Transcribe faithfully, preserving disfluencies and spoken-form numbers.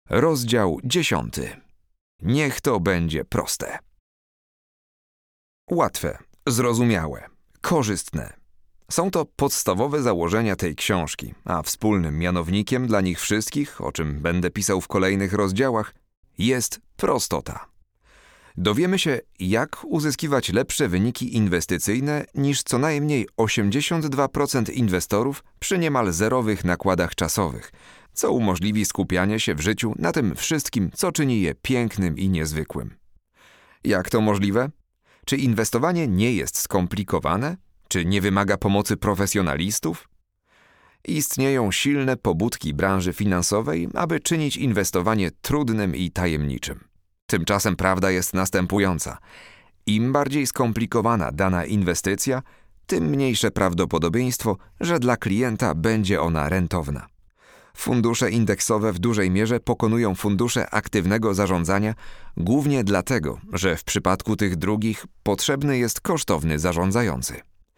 Rozdział dziesiąty. Niech to będzie proste. Łatwe, zrozumiałe, korzystne. Są to podstawowe założenia tej książki, a wspólnym mianownikiem dla nich wszystkich, o czym będę pisał w kolejnych rozdziałach, jest prostota. Dowiemy się, jak uzyskiwać lepsze wyniki inwestycyjne niż co najmniej osiemdziesiąt dwa procent inwestorów przy niemal zerowych nakładach czasowych, co umożliwi skupianie się w życiu na tym wszystkim, co czyni je pięknym i niezwykłym. Jak to możliwe? Czy inwestowanie nie jest skomplikowane? Czy nie wymaga pomocy profesjonalistów? Istnieją silne pobudki branży finansowej, aby czynić inwestowanie trudnym i tajemniczym. Tymczasem prawda jest następująca. Im bardziej skomplikowana dana inwestycja, tym mniejsze prawdopodobieństwo, że dla klienta będzie ona rentowna. Fundusze indeksowe w dużej mierze pokonują fundusze aktywnego zarządzania głównie dlatego, że w przypadku tych drugich potrzebny jest kosztowny zarządzający.